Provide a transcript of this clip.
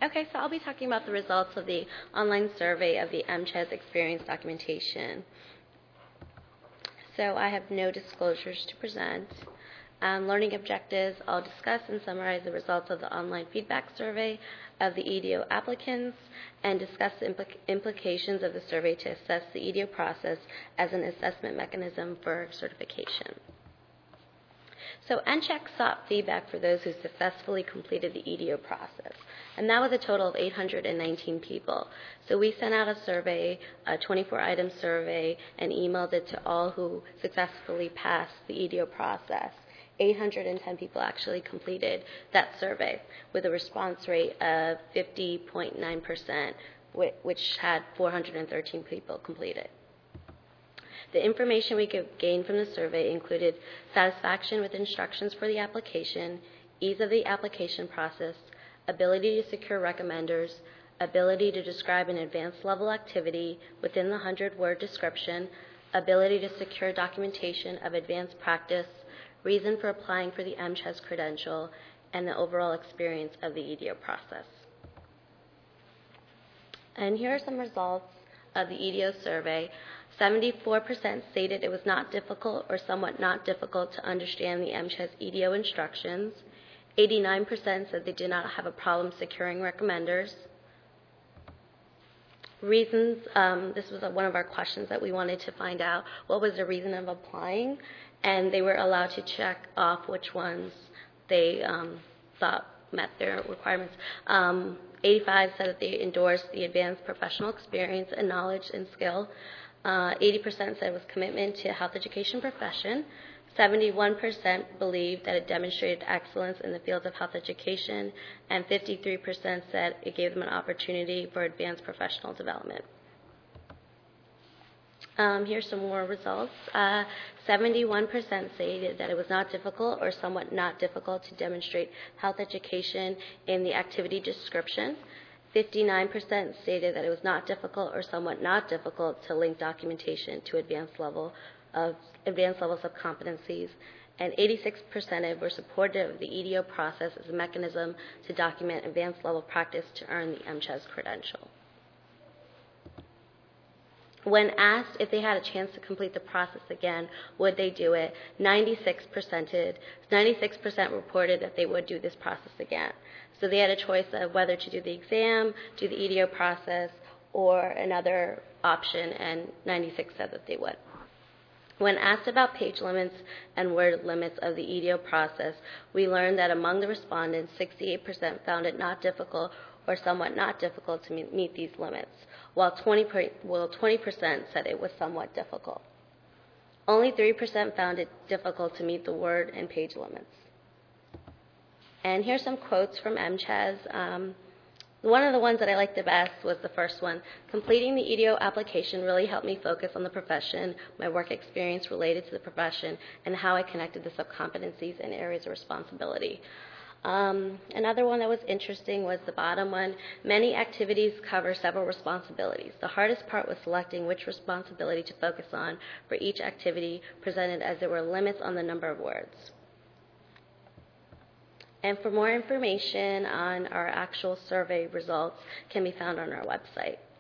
Okay, so I'll be talking about the results of the online survey of the MCHES experience documentation. So I have no disclosures to present. Learning objectives, I'll discuss and summarize the results of the online feedback survey of the EDO applicants and discuss the implications of the survey to assess the EDO process as an assessment mechanism for certification. So NCHEC sought feedback for those who successfully completed the EDO process, and that was a total of 819 people. So we sent out a survey, a 24-item survey, and emailed it to all who successfully passed the EDO process. 810 people actually completed that survey with a response rate of 50.9%, which had 413 people complete it. The information we could gain from the survey included satisfaction with instructions for the application, ease of the application process, ability to secure recommenders, ability to describe an advanced level activity within the 100-word description, ability to secure documentation of advanced practice, reason for applying for the MCHES credential, and the overall experience of the EDO process. And here are some results of the EDO survey. 74% stated it was not difficult or somewhat not difficult to understand the MCHES EDO instructions. 89% said they did not have a problem securing recommenders. Reasons, this was one of our questions that we wanted to find out, what was the reason of applying? And they were allowed to check off which ones they thought met their requirements. 85 said that they endorsed the advanced professional experience and knowledge and skill. 80% said it was commitment to health education profession. 71% believed that it demonstrated excellence in the field of health education, and 53% said it gave them an opportunity for advanced professional development. Here's some more results. 71% stated that it was not difficult or somewhat not difficult to demonstrate health education in the activity description. 59% stated that it was not difficult or somewhat not difficult to link documentation to advanced levels of competencies, and 86% were supportive of the EDO process as a mechanism to document advanced level practice to earn the MCHES credential. When asked if they had a chance to complete the process again, would they do it, 96% reported that they would do this process again. So they had a choice of whether to do the exam, do the EDO process, or another option, and 96 said that they would. When asked about page limits and word limits of the EDO process, we learned that among the respondents, 68% found it not difficult or somewhat not difficult to meet these limits, while 20% said it was somewhat difficult. Only 3% found it difficult to meet the word and page limits. And here's some quotes from MCHES. One of the ones that I liked the best was the first one. Completing the EDO application really helped me focus on the profession, my work experience related to the profession, and how I connected the subcompetencies and areas of responsibility. Another one that was interesting was the bottom one. Many activities cover several responsibilities. The hardest part was selecting which responsibility to focus on for each activity presented, as there were limits on the number of words. And for more information on our actual survey results can be found on our website.